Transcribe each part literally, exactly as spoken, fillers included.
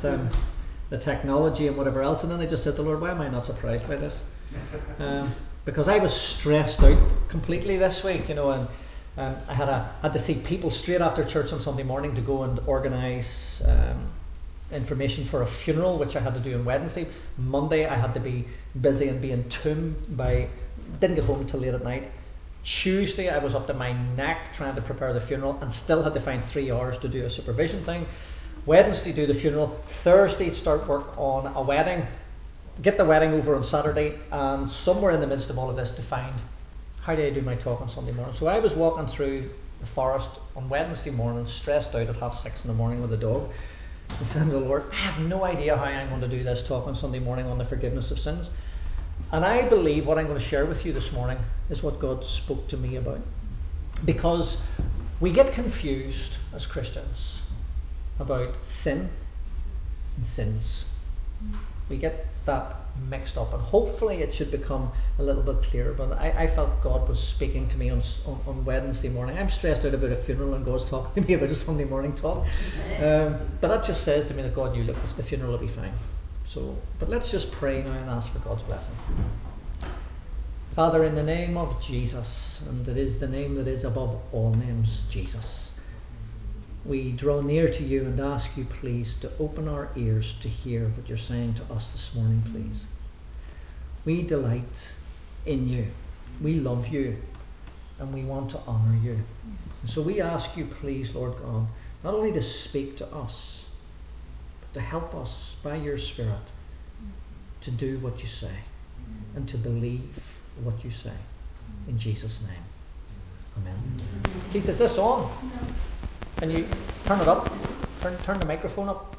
um, the technology and whatever else. And then I just said to the Lord, why am I not surprised by this? Um, because I was stressed out completely this week, you know, and um, I had a, had to see people straight after church on Sunday morning to go and organise um, information for a funeral, which I had to do on Wednesday. Monday I had to be busy and be in Tomb by, didn't get home until late at night. Tuesday I was up to my neck trying to prepare the funeral and still had to find three hours to do a supervision thing. Wednesday do the funeral, Thursday start work on a wedding, get the wedding over on Saturday, and somewhere in the midst of all of this to find how do I do my talk on Sunday morning. So I was walking through the forest on Wednesday morning, stressed out at half six in the morning with the dog, and saying to the Lord, I have no idea how I'm going to do this talk on Sunday morning on the forgiveness of sins. And I believe what I'm going to share with you this morning is what God spoke to me about. Because we get confused as Christians about sin and sins. We get that mixed up, and hopefully it should become a little bit clearer. But I, I felt God was speaking to me on, on, on Wednesday morning. I'm stressed out about a funeral and God's talking to me about a Sunday morning talk. Um, but that just says to me that God knew, look, the funeral will be fine. So, but let's just pray now and ask for God's blessing. Father, in the name of Jesus, and it is the name that is above all names, Jesus, we draw near to you and ask you, please, to open our ears to hear what you're saying to us this morning, please. We delight in you. We love you. And we want to honour you. And so we ask you, please, Lord God, not only to speak to us, but to help us by your Spirit to do what you say and to believe what you say. In Jesus' name. Amen. Keith, is this on? Can you turn it up? Turn turn the microphone up.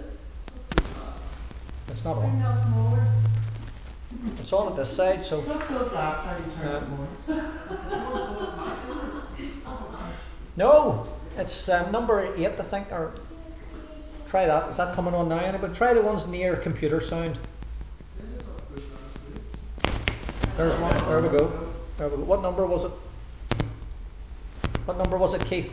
It's not on. It's on at this side, so. Uh, no, it's um, number eight, I think. Or try that. Is that coming on now? But try the ones near computer sound. There's one. There we go. There we go. What number was it? What number was it, Keith?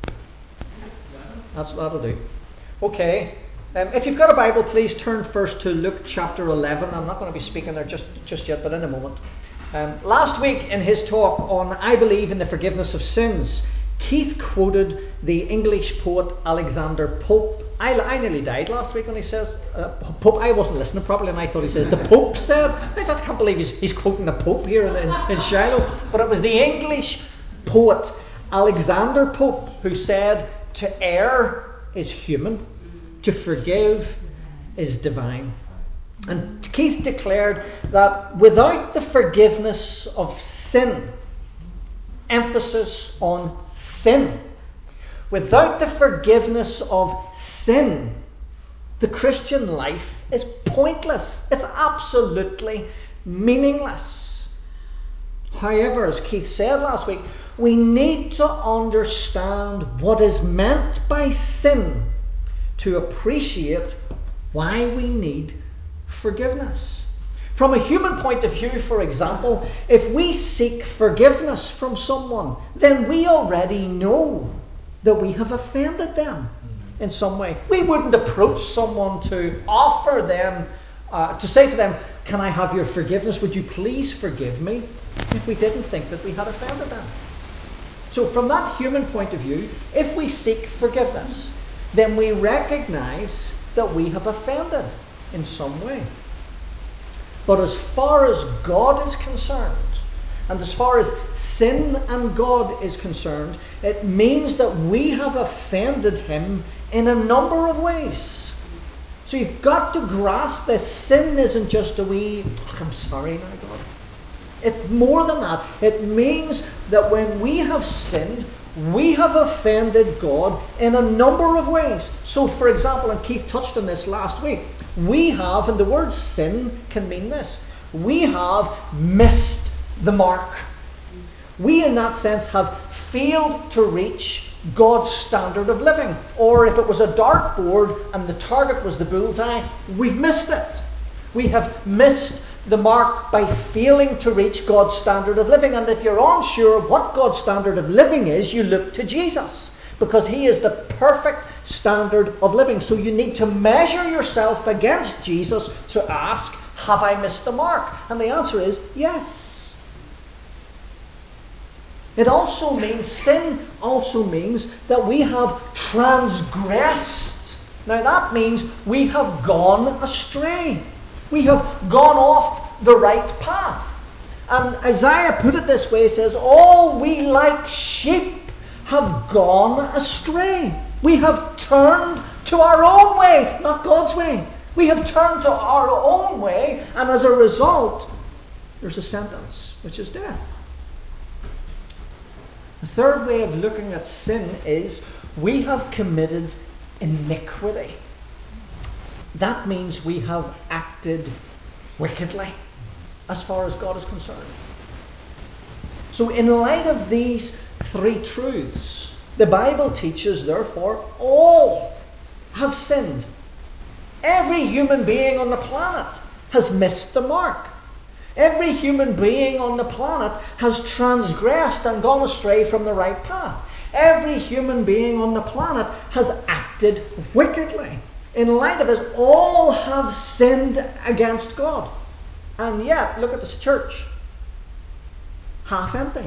That's that'll do. Okay. Um, if you've got a Bible, please turn first to Luke chapter eleven. I'm not going to be speaking there just, just yet, but in a moment. Um, last week in his talk on I Believe in the Forgiveness of Sins, Keith quoted the English poet Alexander Pope. I, I nearly died last week when he says uh, Pope. I wasn't listening properly and I thought he says the Pope said. I just can't believe he's, he's quoting the Pope here in, in, in Shiloh. But it was the English poet Alexander Pope who said, to err is human, to forgive is divine. And Keith declared that without the forgiveness of sin, emphasis on sin, without the forgiveness of sin, the Christian life is pointless. It's absolutely meaningless. However, as Keith said last week, we need to understand what is meant by sin to appreciate why we need forgiveness. From a human point of view, for example, if we seek forgiveness from someone, then we already know that we have offended them in some way. We wouldn't approach someone to offer them, uh, to say to them, can I have your forgiveness? Would you please forgive me? If we didn't think that we had offended them. So from that human point of view, if we seek forgiveness, then we recognise that we have offended in some way. But as far as God is concerned, and as far as sin and God is concerned, it means that we have offended him in a number of ways. So you've got to grasp that sin isn't just a wee, oh, I'm sorry now, God. It's more than that. It means that when we have sinned, we have offended God in a number of ways. So, for example, and Keith touched on this last week, we have, and the word sin can mean this, we have missed the mark. We, in that sense, have failed to reach God's standard of living. Or if it was a dartboard and the target was the bullseye, we've missed it. We have missed the mark by failing to reach God's standard of living. And if you're unsure what God's standard of living is, you look to Jesus. because He is the perfect standard of living. So you need to measure yourself against Jesus to ask, have I missed the mark? And the answer is yes. It also means, sin also means that we have transgressed. Now that means we have gone astray. We have gone off the right path. And Isaiah put it this way, he says, all we like sheep have gone astray. We have turned to our own way, not God's way. We have turned to our own way, and as a result, there's a sentence, which is death. The third way of looking at sin is we have committed iniquity. That means we have acted wickedly as far as God is concerned. So in light of these three truths, the Bible teaches, therefore, all have sinned. Every human being on the planet has missed the mark. Every human being on the planet has transgressed and gone astray from the right path. Every human being on the planet has acted wickedly. In light of this, all have sinned against God. And yet, look at this church. Half empty.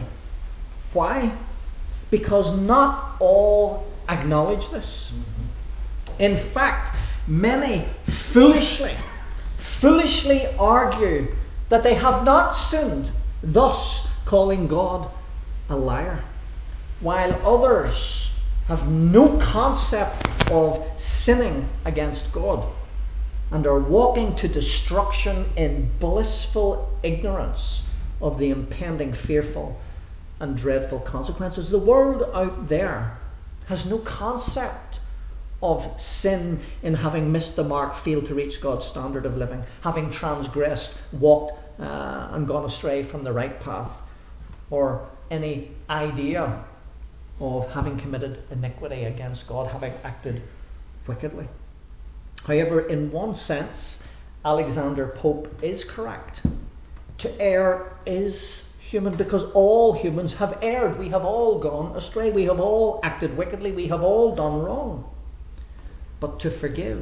Why? Because not all acknowledge this. In fact, many foolishly, foolishly argue that they have not sinned, thus calling God a liar, while others have no concept of sinning against God and are walking to destruction in blissful ignorance of the impending fearful and dreadful consequences. The world out there has no concept of sin in having missed the mark, failed to reach God's standard of living, having transgressed, walked uh, and gone astray from the right path, or any idea of having committed iniquity against God, having acted wickedly. However, in one sense, Alexander Pope is correct. To err is human, because all humans have erred. We have all gone astray. We have all acted wickedly. We have all done wrong. But to forgive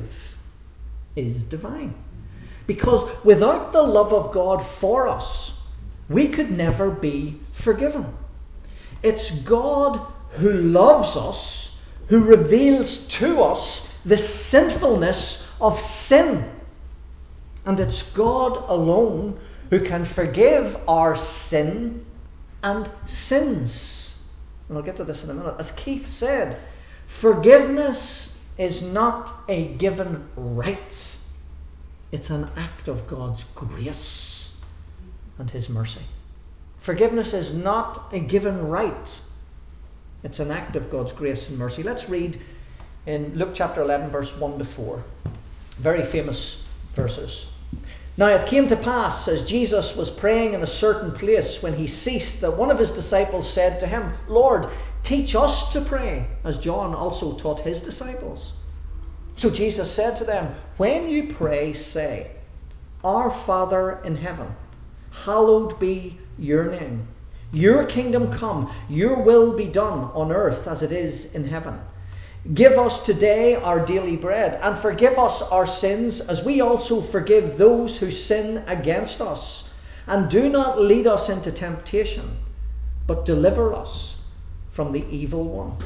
is divine. Because without the love of God for us, we could never be forgiven. It's God who loves us, who reveals to us the sinfulness of sin. And it's God alone who can forgive our sin and sins. And I'll get to this in a minute. As Keith said, forgiveness is not a given right. It's an act of God's grace and His mercy. Forgiveness is not a given right. It's an act of God's grace and mercy. Let's read in Luke chapter eleven, verse one to four. Very famous verses. Now it came to pass, as Jesus was praying in a certain place, when he ceased, that one of his disciples said to him, Lord, teach us to pray, as John also taught his disciples. So Jesus said to them, when you pray, say, Our Father in heaven, hallowed be your name. Your kingdom come, your will be done on earth as it is in heaven. Give us today our daily bread, and forgive us our sins, as we also forgive those who sin against us. And do not lead us into temptation, but deliver us from the evil one.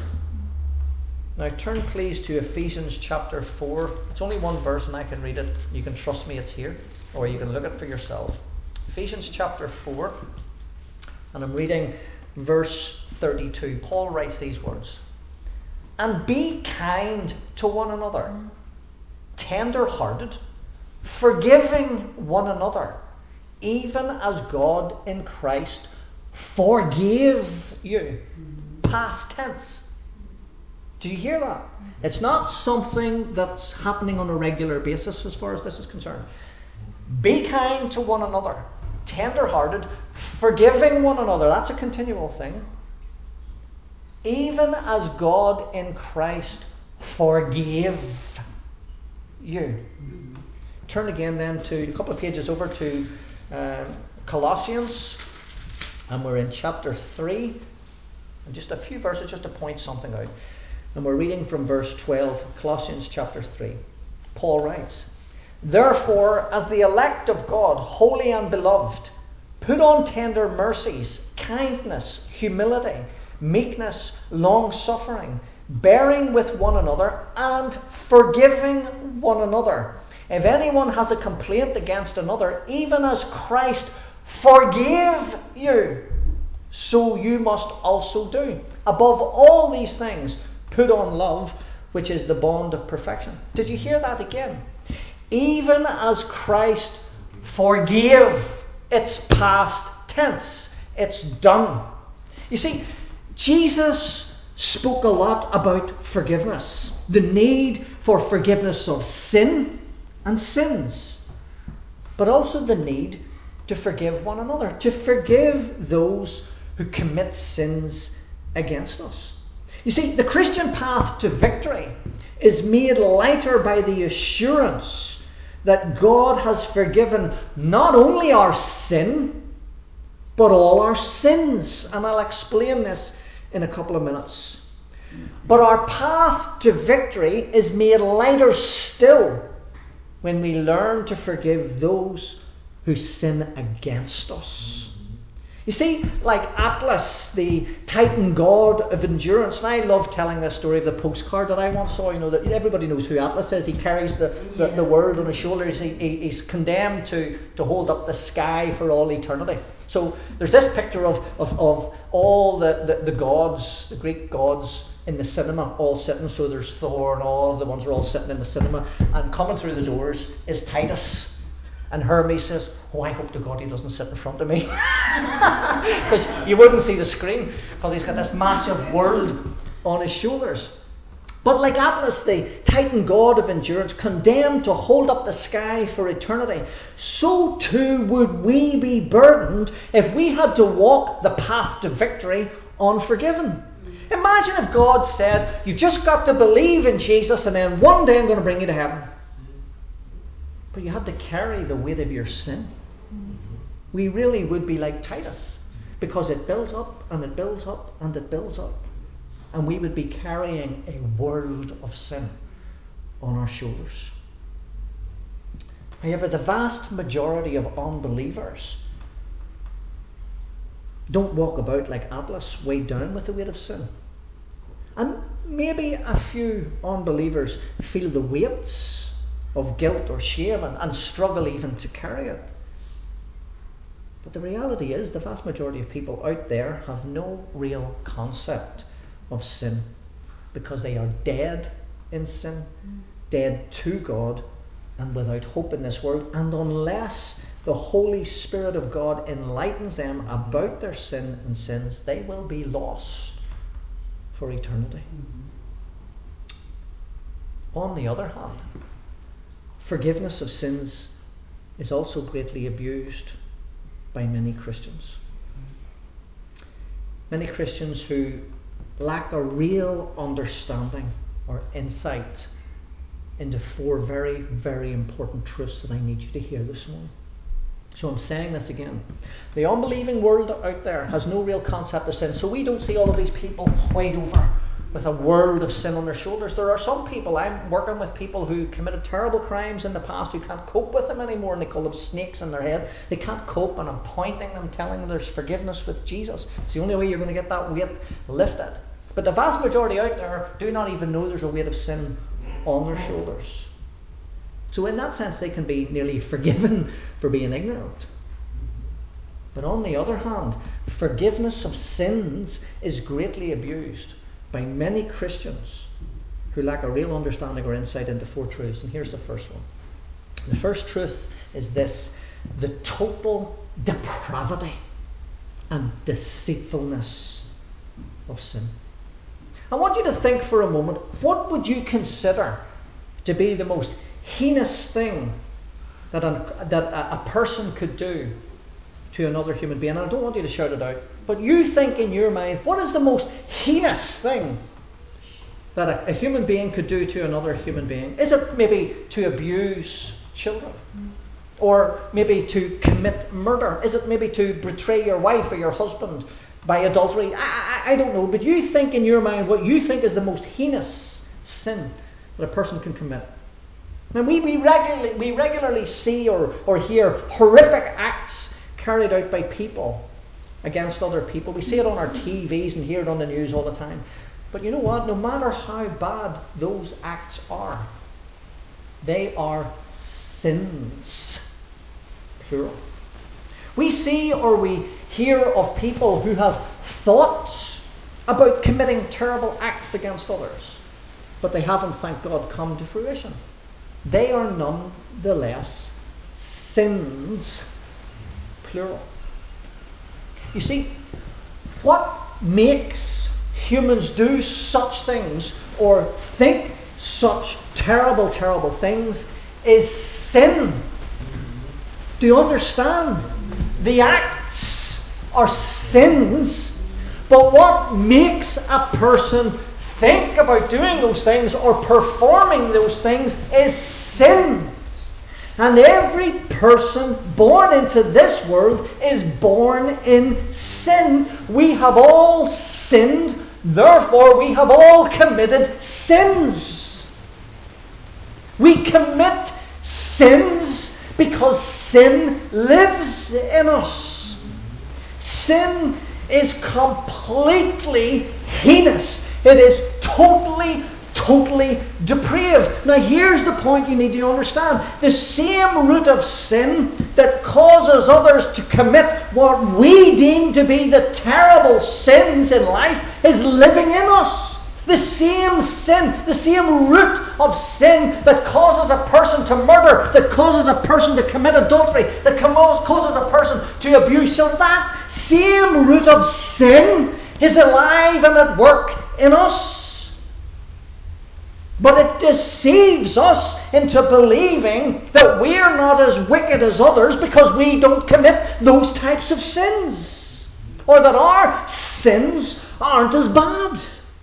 Now turn please to Ephesians chapter four. It's only one verse and I can read it. You can trust me, it's here. Or you can look at it for yourself. Ephesians chapter four. And I'm reading verse thirty-two. Paul writes these words. And be kind to one another, tender-hearted, forgiving one another, even as God in Christ forgave you. Past tense. Do you hear that? It's not something that's happening on a regular basis as far as this is concerned. Be kind to one another, tender-hearted, forgiving one another. That's a continual thing. Even as God in Christ forgave you. Turn again then to a couple of pages over to uh, Colossians, and we're in chapter three, and just a few verses just to point something out. And we're reading from verse twelve, Colossians chapter three. Paul writes, "Therefore, as the elect of God, holy and beloved, put on tender mercies, kindness, humility, meekness, long-suffering, bearing with one another, and forgiving one another. If anyone has a complaint against another, even as Christ forgave you, so you must also do. Above all these things, put on love, which is the bond of perfection." Did you hear that again? Even as Christ forgave. It's past tense. It's done. You see, Jesus spoke a lot about forgiveness. The need for forgiveness of sin and sins. But also the need to forgive one another. To forgive those who commit sins against us. You see, the Christian path to victory is made lighter by the assurance that God has forgiven not only our sin, but all our sins. And I'll explain this in a couple of minutes. But our path to victory is made lighter still when we learn to forgive those who sin against us. You see, like Atlas, the Titan god of endurance, and I love telling this story of the postcard that I once saw. You know, that everybody knows who Atlas is. He carries the, the, the world on his shoulders. He, he, he's condemned to, to hold up the sky for all eternity. So there's this picture of, of, of all the, the, the gods, the Greek gods in the cinema, all sitting. So there's Thor and all of the ones are all sitting in the cinema. And coming through the doors is Titus. And Hermes says, "Oh, I hope to God he doesn't sit in front of me." Because you wouldn't see the screen, because he's got this massive world on his shoulders. But like Atlas, the Titan god of endurance, condemned to hold up the sky for eternity, so too would we be burdened if we had to walk the path to victory unforgiven. Imagine if God said, "You've just got to believe in Jesus and then one day I'm going to bring you to heaven." But you had to carry the weight of your sin. We really would be like Titus, because it builds up and it builds up and it builds up. And we would be carrying a world of sin on our shoulders. However, the vast majority of unbelievers don't walk about like Atlas, weighed down with the weight of sin. And maybe a few unbelievers feel the weights of guilt or shame and, and struggle even to carry it. But the reality is the vast majority of people out there have no real concept of sin, because they are dead in sin, dead to God, and without hope in this world. And unless the Holy Spirit of God enlightens them about their sin and sins, they will be lost for eternity. Mm-hmm. On the other hand, forgiveness of sins is also greatly abused by many Christians. Many Christians who lack a real understanding or insight into four very, very important truths that I need you to hear this morning. So I'm saying this again. The unbelieving world out there has no real concept of sin. So we don't see all of these people weighed over with a world of sin on their shoulders. There are some people, I'm working with people who committed terrible crimes in the past, who can't cope with them anymore, and they call them snakes in their head. They can't cope, and I'm pointing them, telling them there's forgiveness with Jesus. It's the only way you're going to get that weight lifted. But the vast majority out there do not even know there's a weight of sin on their shoulders. So in that sense, they can be nearly forgiven for being ignorant. But on the other hand, forgiveness of sins is greatly abused by many Christians who lack a real understanding or insight into four truths. And here's the first one. The first truth is this: the total depravity and deceitfulness of sin. I want you to think for a moment, what would you consider to be the most heinous thing that a, that a, a person could do to another human being? And I don't want you to shout it out, but you think in your mind, what is the most heinous thing that a, a human being could do to another human being? Is it maybe to abuse children? Or maybe to commit murder? Is it maybe to betray your wife or your husband by adultery. I, I, I don't know, but you think in your mind what you think is the most heinous sin that a person can commit. Now we, we regularly we regularly see or, or hear horrific acts carried out by people against other people. We see it on our T Vs and hear it on the news all the time. But you know what? No matter how bad those acts are, they are sins. Plural. We see or we hear of people who have thoughts about committing terrible acts against others, but they haven't, thank God, come to fruition. They are nonetheless sins. Plural. You see, what makes humans do such things or think such terrible, terrible things is sin. Do you understand? The acts are sins, but what makes a person think about doing those things or performing those things is sin. And every person born into this world is born in sin. We have all sinned, therefore we have all committed sins. We commit sins because sin lives in us. Sin is completely heinous. It is totally, totally depraved. Now here's the point you need to understand. The same root of sin that causes others to commit what we deem to be the terrible sins in life is living in us. The same sin, the same root of sin that causes a person to murder, that causes a person to commit adultery, that causes a person to abuse. So that same root of sin is alive and at work in us. But it deceives us into believing that we are not as wicked as others because we don't commit those types of sins, or that our sins aren't as bad.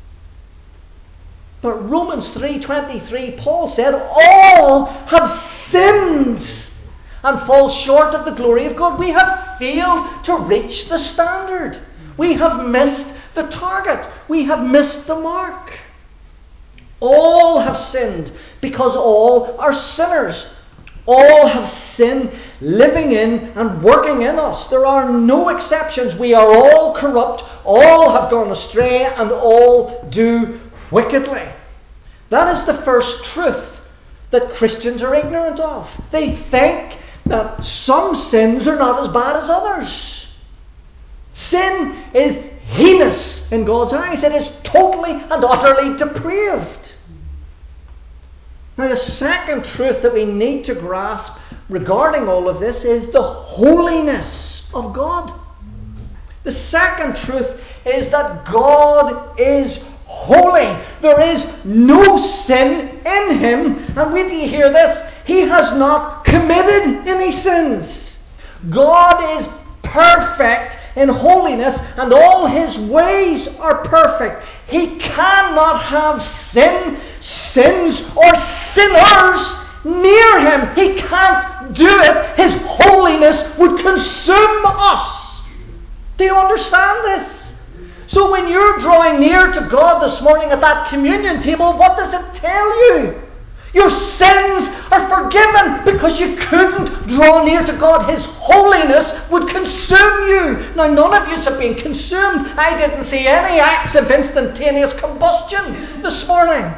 But Romans three twenty-three, Paul said, all have sinned and fall short of the glory of God. We have failed to reach the standard. We have missed the target. We have missed the mark. All have sinned because all are sinners. All have sin living in and working in us. There are no exceptions. We are all corrupt. All have gone astray and all do wickedly. That is the first truth that Christians are ignorant of. They think that some sins are not as bad as others. Sin is heinous in God's eyes. It is totally and utterly depraved. Now, the second truth that we need to grasp regarding all of this is the holiness of God. The second truth is that God is holy. There is no sin in Him. And when you hear this, He has not committed any sins. God is perfect in holiness, and all His ways are perfect. He cannot have sin, sins, or sinners near Him. He can't do it. His holiness would consume us. Do you understand this? So when you're drawing near to God this morning at that communion table, what does it tell you? Your sins are forgiven because you couldn't draw near to God. His holiness would consume you. Now, none of you have been consumed. I didn't see any acts of instantaneous combustion this morning.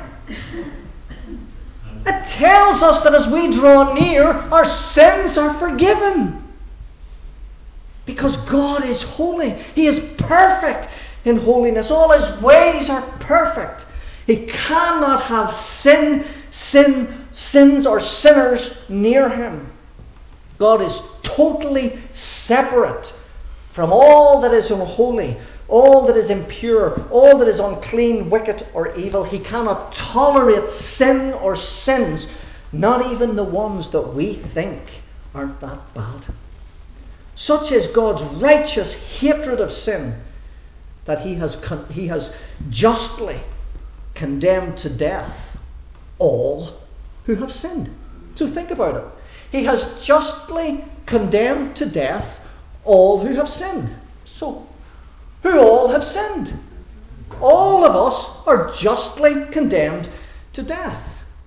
It tells us that as we draw near, our sins are forgiven. Because God is holy. He is perfect in holiness. All His ways are perfect. He cannot have sin, sin, sins or sinners near Him. God is totally separate from all that is unholy, all that is impure, all that is unclean, wicked, or evil. He cannot tolerate sin or sins, not even the ones that we think aren't that bad. Such is God's righteous hatred of sin that He has con- He has justly condemned to death all who have sinned. So think about it. He has justly condemned to death all who have sinned. So who all have sinned. All of us are justly condemned to death.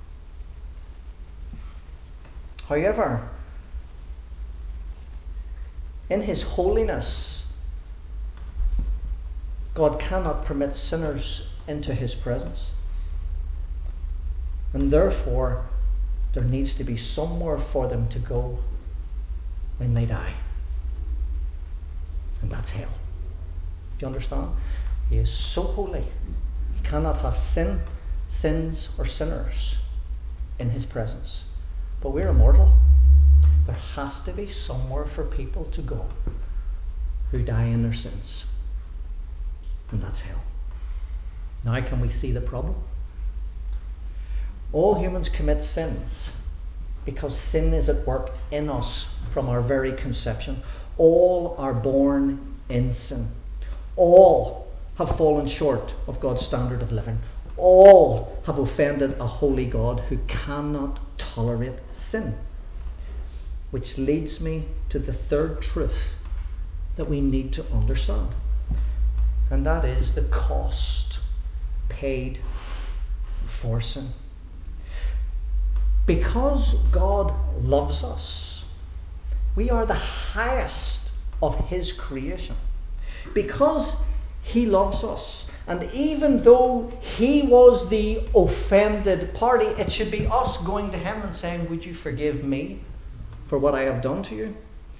However, in His holiness, God cannot permit sinners into His presence. And therefore, there needs to be somewhere for them to go when they die. And that's hell. Do you understand? He is so holy. He cannot have sin, sins, or sinners in His presence. But we're immortal. There has to be somewhere for people to go who die in their sins. And that's hell. Now can we see the problem? All humans commit sins because sin is at work in us from our very conception. All are born in sin. All have fallen short of God's standard of living. All have offended a holy God who cannot tolerate sin. Which leads me to the third truth that we need to understand. And that is the cost paid for sin. Because God loves us, we are the highest of His creation. Because He loves us, and even though He was the offended party, it should be us going to Him and saying, would you forgive me for what I have done to you?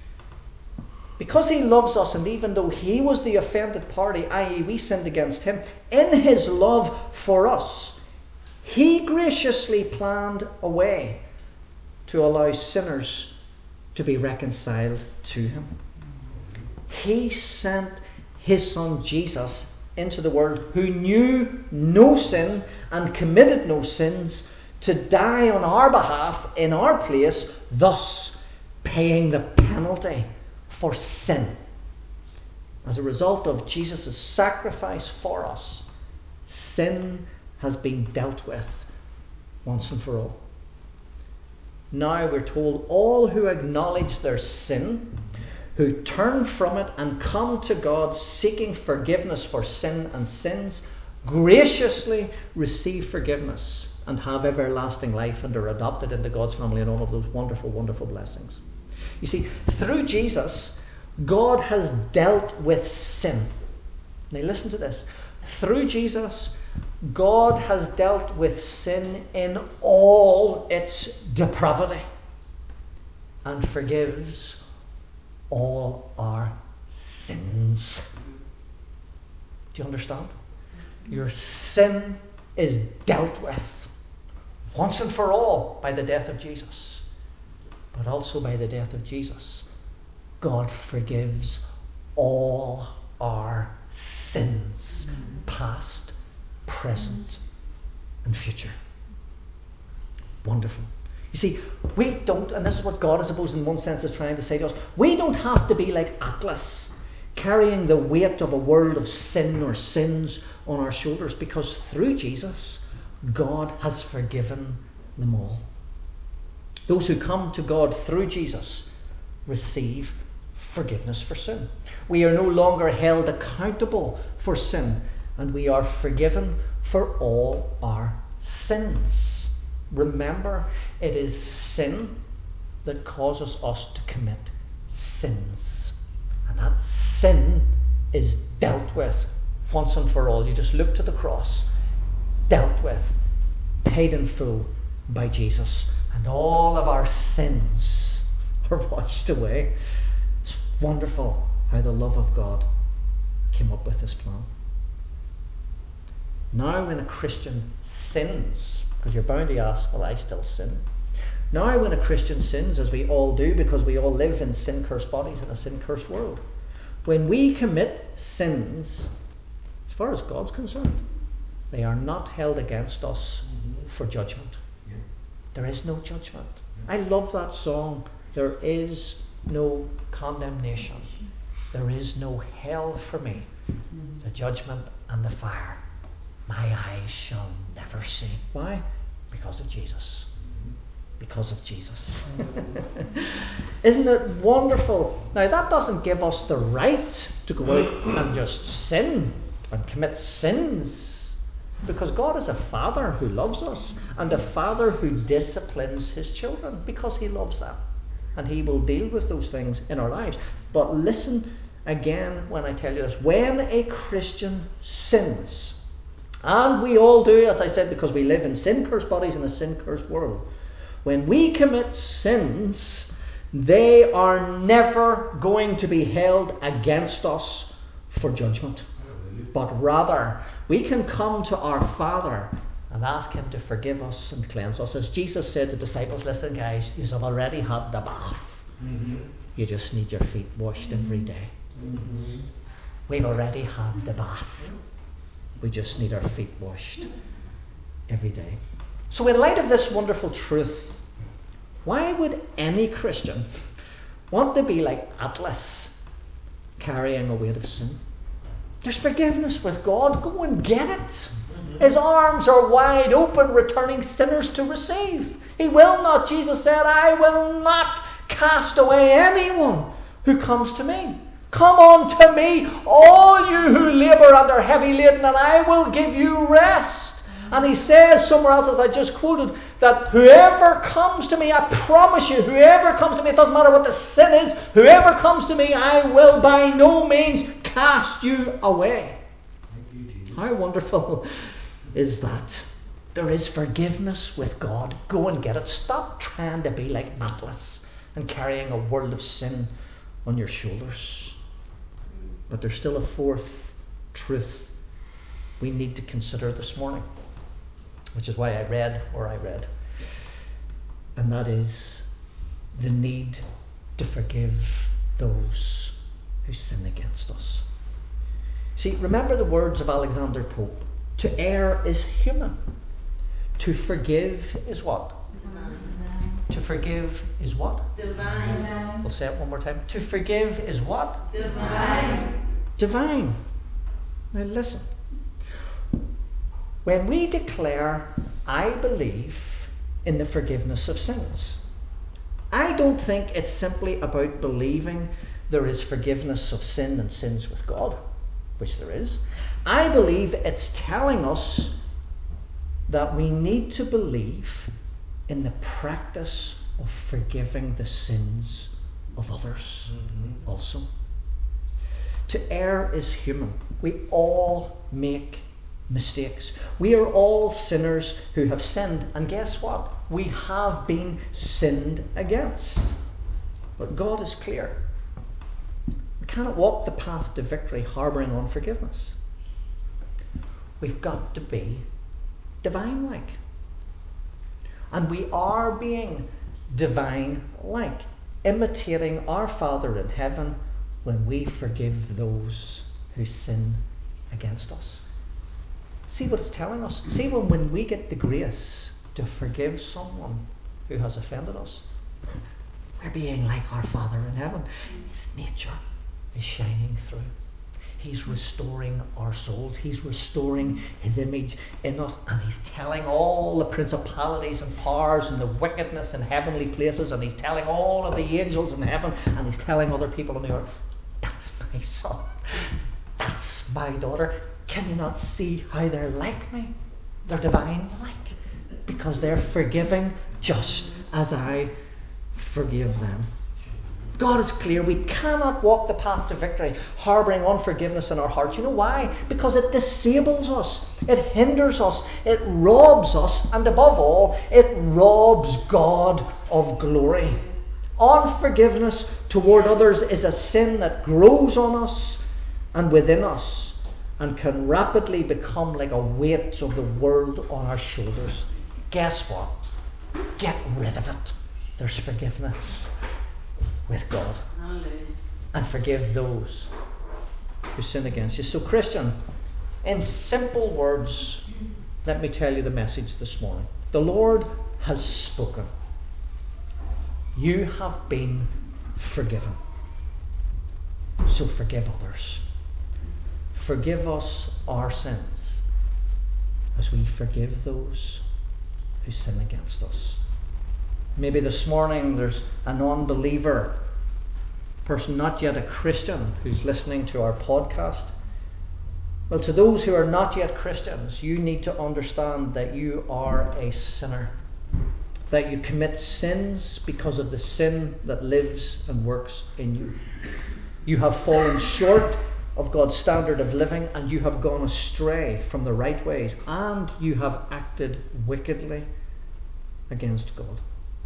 Because He loves us, and even though He was the offended party, that is we sinned against Him, in His love for us, He graciously planned a way to allow sinners to be reconciled to Him. He sent His Son Jesus into the world, who knew no sin and committed no sins, to die on our behalf in our place, thus paying the penalty for sin. As a result of Jesus' sacrifice for us, sin has been dealt with once and for all. Now we're told all who acknowledge their sin, who turn from it and come to God seeking forgiveness for sin and sins, graciously receive forgiveness and have everlasting life and are adopted into God's family and all of those wonderful, wonderful blessings. You see, through Jesus, God has dealt with sin. Now listen to this. Through Jesus, God has dealt with sin in all its depravity and forgives all our sins. Do you understand? Your sin is dealt with once and for all by the death of Jesus, but also by the death of Jesus, God forgives all our sins, past, present, and future. Wonderful. You see, we don't, and this is what God, I suppose, in one sense is trying to say to us, we don't have to be like Atlas, carrying the weight of a world of sin or sins on our shoulders, because through Jesus, God has forgiven them all. Those who come to God through Jesus receive forgiveness for sin. We are no longer held accountable for sin, and we are forgiven for all our sins. Remember, it is sin that causes us to commit sins. And that sin is dealt with once and for all. You just look to the cross. Dealt with, paid in full by Jesus. And all of our sins are washed away. It's wonderful how the love of God came up with this plan. Now when a Christian sins, because you're bound to ask, well, I still sin. Now when a Christian sins, as we all do, because we all live in sin-cursed bodies in a sin-cursed world, when we commit sins, as far as God's concerned, they are not held against us for judgment. There is no judgment. I love that song. There is no condemnation. There is no hell for me. The judgment and the fire my eyes shall never see. Why? Because of Jesus. because of Jesus. Isn't it wonderful? Now, that doesn't give us the right to go out and just sin and commit sins, because God is a Father who loves us, and a Father who disciplines his children because he loves them, and he will deal with those things in our lives. But listen again when I tell you this: when a Christian sins, and we all do, as I said, because we live in sin-cursed bodies in a sin-cursed world, when we commit sins, they are never going to be held against us for judgment. But rather, we can come to our Father and ask him to forgive us and cleanse us. As Jesus said to the disciples, listen guys, you have already had the bath. Mm-hmm. You just need your feet washed every day. Mm-hmm. We've already had the bath. We just need our feet washed every day. So in light of this wonderful truth, why would any Christian want to be like Atlas, carrying a weight of sin? There's forgiveness with God. Go and get it. Mm-hmm. His arms are wide open, returning sinners to receive. He will not, Jesus said, I will not cast away anyone who comes to me. Come unto me, all you who labour and are heavy laden, and I will give you rest. And he says somewhere else, as I just quoted, that whoever comes to me, I promise you, whoever comes to me, it doesn't matter what the sin is, whoever comes to me, I will by no means cast you away. How wonderful is that? There is forgiveness with God. Go and get it. Stop trying to be like Atlas and carrying a world of sin on your shoulders. But there's still a fourth truth we need to consider this morning, which is why I read or I read. And that is the need to forgive those who sin against us. See, remember the words of Alexander Pope. To err is human. To forgive is what? Divine. To forgive is what? Divine. We'll say it one more time. To forgive is what? Divine. Divine. Now listen. When we declare, I believe in the forgiveness of sins, I don't think it's simply about believing there is forgiveness of sin and sins with God, which there is. I believe it's telling us that we need to believe in the practice of forgiving the sins of others mm-hmm. also. To err is human. We all make mistakes. We are all sinners who have sinned, and guess what? We have been sinned against. But God is clear. We cannot walk the path to victory harbouring unforgiveness. We've got to be divine-like. And we are being divine-like, imitating our Father in heaven when we forgive those who sin against us. See what it's telling us? See, when, when we get the grace to forgive someone who has offended us, we're being like our Father in heaven. His nature is shining through. He's restoring our souls. He's restoring His image in us. And He's telling all the principalities and powers and the wickedness in heavenly places. And He's telling all of the angels in heaven. And He's telling other people on the earth, that's my son. That's my daughter. Can you not see how they're like me? They're divine-like. Because they're forgiving just as I forgive them. God is clear. We cannot walk the path to victory harbouring unforgiveness in our hearts. You know why? Because it disables us. It hinders us. It robs us. And above all, it robs God of glory. Unforgiveness toward others is a sin that grows on us and within us, and can rapidly become like a weight of the world on our shoulders. Guess what? Get rid of it. There's forgiveness with God. Hallelujah. And forgive those who sin against you. So, Christian, in simple words, let me tell you the message this morning. The Lord has spoken. You have been forgiven. So forgive others. Forgive us our sins as we forgive those who sin against us. Maybe this morning there's a non-believer, person not yet a Christian, who's listening to our podcast. Well, to those who are not yet Christians, you need to understand that you are a sinner. That you commit sins because of the sin that lives and works in you. You have fallen short of God's standard of living, and you have gone astray from the right ways, and you have acted wickedly against God.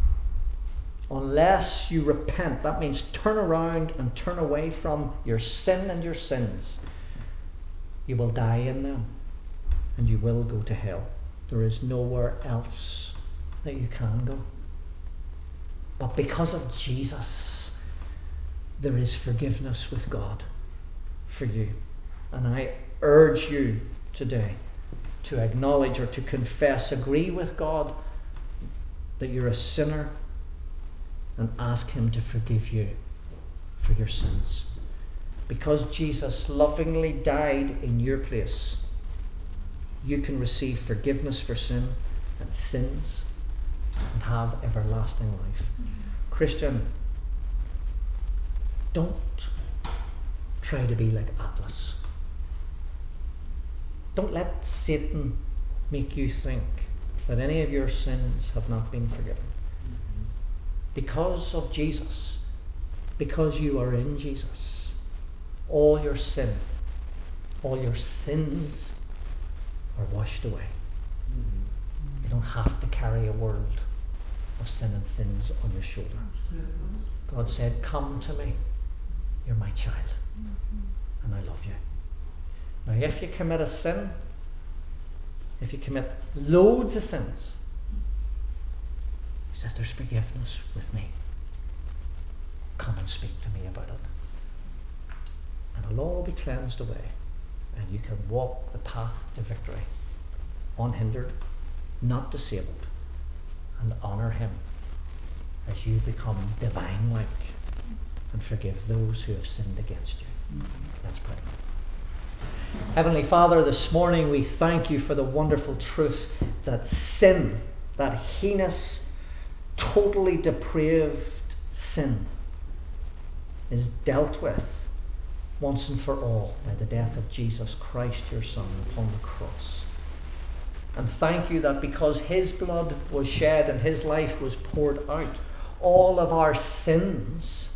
Unless you repent, that means turn around and turn away from your sin and your sins, you will die in them, and you will go to hell. There is nowhere else that you can go. But because of Jesus, there is forgiveness with God for you. And I urge you today to acknowledge or to confess, agree with God that you're a sinner, and ask Him to forgive you for your sins. Because Jesus lovingly died in your place, you can receive forgiveness for sin and sins and have everlasting life. Christian, don't try to be like Atlas. Don't let Satan make you think that any of your sins have not been forgiven. Because of Jesus, because you are in Jesus, all your sin, all your sins are washed away. You don't have to carry a world of sin and sins on your shoulder. God said, come to me, you're my child, and I love you. Now if you commit a sin, if you commit loads of sins, He says there's forgiveness with me. Come and speak to me about it. And it'll all be cleansed away, and you can walk the path to victory, unhindered, not disabled, and honour Him as you become divine-like and forgive those who have sinned against you. Let's pray. Heavenly Father, this morning we thank you for the wonderful truth that sin, that heinous, totally depraved sin, is dealt with once and for all by the death of Jesus Christ, your Son, upon the cross. And thank you that because His blood was shed and His life was poured out, all of our sins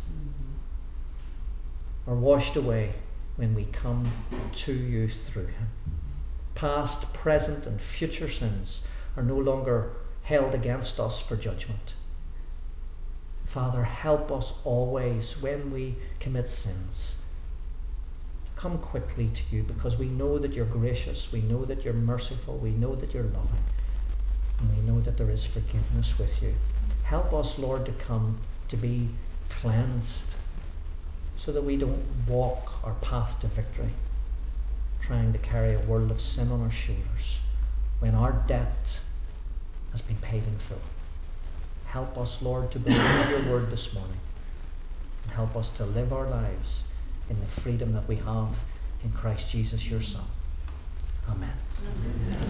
are washed away when we come to you through Him. Past, present and future sins are no longer held against us for judgment. Father, help us always when we commit sins to come quickly to you, because we know that you're gracious, we know that you're merciful, we know that you're loving, and we know that there is forgiveness with you. Help us, Lord, to come to be cleansed, so that we don't walk our path to victory trying to carry a world of sin on our shoulders when our debt has been paid in full. Help us, Lord, to believe your word this morning, and help us to live our lives in the freedom that we have in Christ Jesus, your Son. Amen. Amen.